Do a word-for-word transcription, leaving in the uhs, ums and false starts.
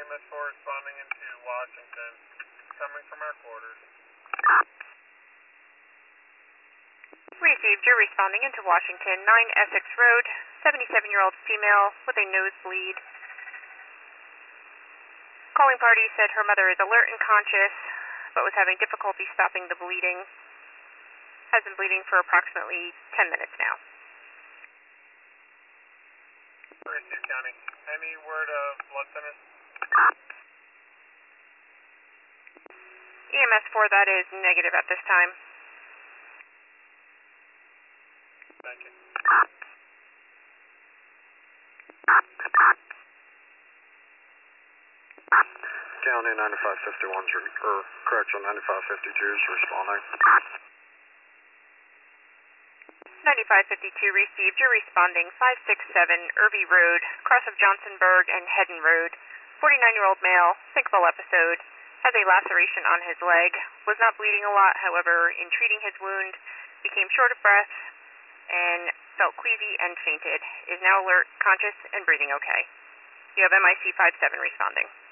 M S four responding into Washington, coming from our quarters. Received, you're responding into Washington, nine Essex Road, seventy-seven-year-old female with a nosebleed. Calling party said her mother is alert and conscious, but was having difficulty stopping the bleeding. Has been bleeding for approximately ten minutes now. Received, County. Any word of blood thinners? E M S four, that is negative at this time. Thank you. County ninety-five fifty-one's, or correction, ninety-five fifty-two's responding. ninety-five fifty-two received, you're responding, five six seven Irby Road, cross of Johnsonburg and Hedden Road. forty-nine-year-old male, sinkable episode, has a laceration on his leg, was not bleeding a lot, however, in treating his wound, became short of breath, and felt queasy and fainted. Is now alert, conscious, and breathing okay. You have M I C five seven responding.